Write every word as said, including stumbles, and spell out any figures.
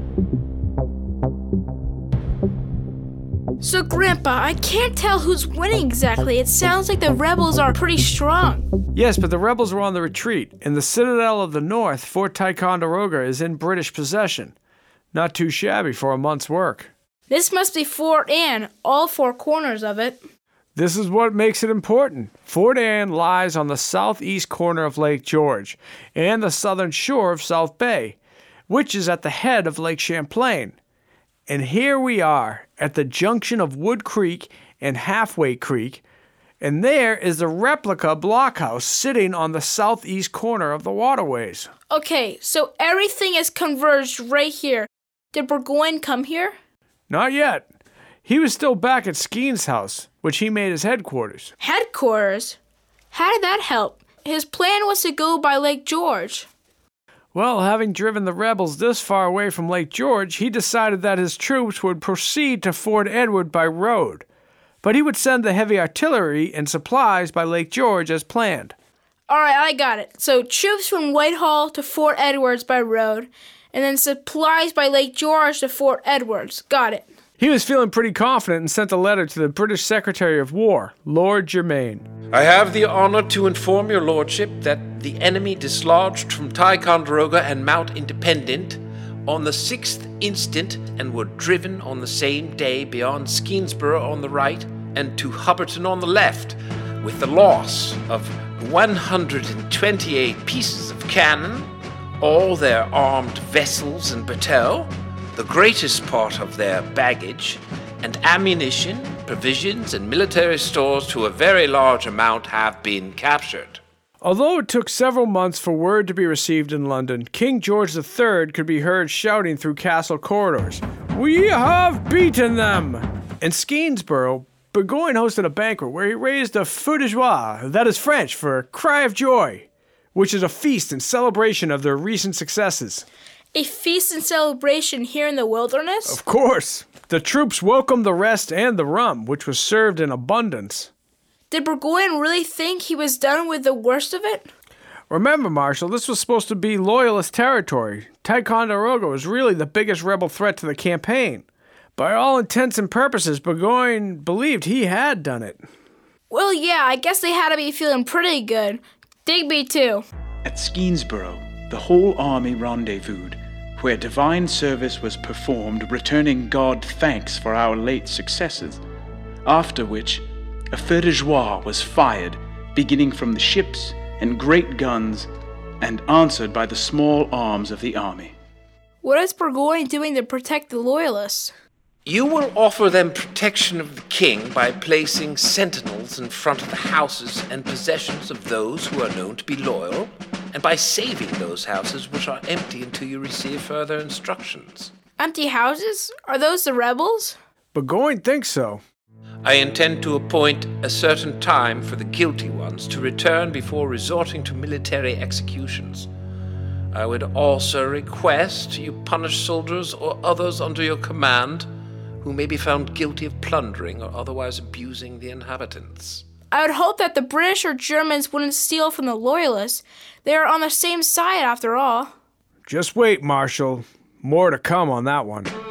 So, Grandpa, I can't tell who's winning exactly. It sounds like the rebels are pretty strong. Yes, but the rebels were on the retreat, and the citadel of the north, Fort Ticonderoga, is in British possession. Not too shabby for a month's work. This must be Fort Anne, all four corners of it. This is what makes it important. Fort Anne lies on the southeast corner of Lake George and the southern shore of South Bay, which is at the head of Lake Champlain. And here we are at the junction of Wood Creek and Halfway Creek, and there is the replica blockhouse sitting on the southeast corner of the waterways. Okay, so everything is converged right here. Did Burgoyne come here? Not yet. He was still back at Skeen's house, which he made his headquarters. Headquarters? How did that help? His plan was to go by Lake George. Well, having driven the rebels this far away from Lake George, he decided that his troops would proceed to Fort Edward by road, but he would send the heavy artillery and supplies by Lake George as planned. All right, I got it. So troops from Whitehall to Fort Edwards by road, and then supplies by Lake George to Fort Edwards. Got it. He was feeling pretty confident and sent a letter to the British Secretary of War, Lord Germain. I have the honor to inform your lordship that the enemy dislodged from Ticonderoga and Mount Independent on the sixth instant and were driven on the same day beyond Skeensborough on the right and to Hubbardton on the left, with the loss of one hundred twenty-eight pieces of cannon, all their armed vessels and bateaux, the greatest part of their baggage, and ammunition, provisions, and military stores to a very large amount have been captured. Although it took several months for word to be received in London, King George the Third could be heard shouting through castle corridors, "We have beaten them!" In Skeensborough, Burgoyne hosted a banquet where he raised a feu de joie, that is French for a cry of joy, which is a feast in celebration of their recent successes. A feast and celebration here in the wilderness? Of course. The troops welcomed the rest and the rum, which was served in abundance. Did Burgoyne really think he was done with the worst of it? Remember, Marshal, this was supposed to be Loyalist territory. Ticonderoga was really the biggest rebel threat to the campaign. By all intents and purposes, Burgoyne believed he had done it. Well, yeah, I guess they had to be feeling pretty good. Digby, too. At Skeensborough, the whole army rendezvoused, where divine service was performed, returning God thanks for our late successes, after which a feu de joie was fired, beginning from the ships and great guns, and answered by the small arms of the army. What is Burgoyne doing to protect the Loyalists? You will offer them protection of the king by placing sentinels in front of the houses and possessions of those who are known to be loyal, and by saving those houses which are empty until you receive further instructions. Empty houses? Are those the rebels? Burgoyne thinks so. I intend to appoint a certain time for the guilty ones to return before resorting to military executions. I would also request you punish soldiers or others under your command who may be found guilty of plundering or otherwise abusing the inhabitants. I would hope that the British or Germans wouldn't steal from the Loyalists. They are on the same side after all. Just wait, Marshal. More to come on that one.